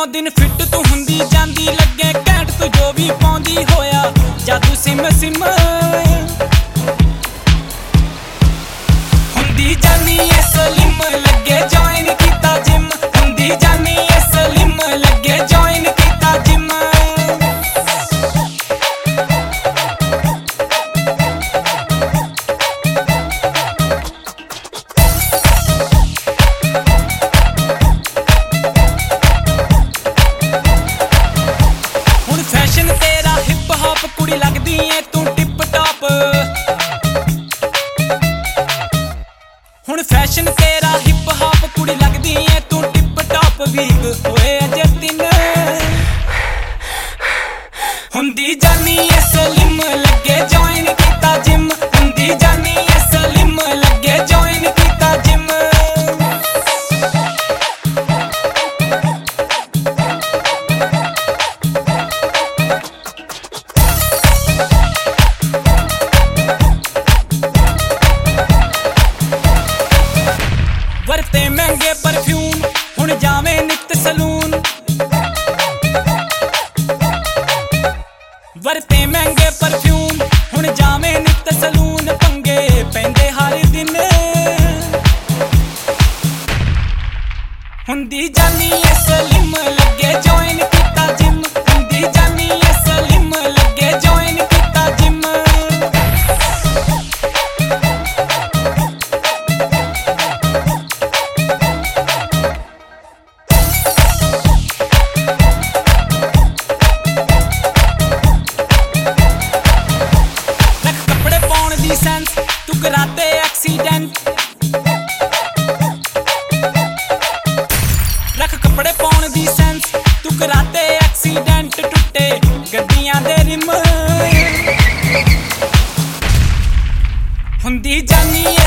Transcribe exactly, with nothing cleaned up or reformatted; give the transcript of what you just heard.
दिनों दिन फिट तू हुंदी जांदी लगे घैंट तू जो भी पाउंदी होया जादू सिम सिम हुंदी जानी ए सलिम लगे ज्वाइन कीता जिम हुंदी जानी ए सलिम लगे ज्वाइन कीता जिम फैशन तेरा हिप हॉप कुड़ी लगदी है तू टिप टॉप हुण फैशन तेरा हिप हॉप कुड़ी लगदी है तू टिप टॉप वीक होए अजे दिन हुंदी जानी ए सलिम लगे ज्वाइन कीता जिम हुंदी जानी ए सलिम लगे ज्वाइन कीता जिम वरते महंगे परफ्यूम हुण जावे नित सलून वरते महंगे परफ्यूम हुण जावे नित सलून पंगे पैंदे हर दिन हुंदी जानी ए सलिम लगे ज्वाइन कीता जिम हुंदी जानी ए सलिम लगे ज्वाइन कीता जिम सेंस तू कराते एक्सीडेंट रख कपड़े पाउण दी सेंस तू कराते एक्सीडेंट टुटे गड्डियां दे रिम हुंदी जानी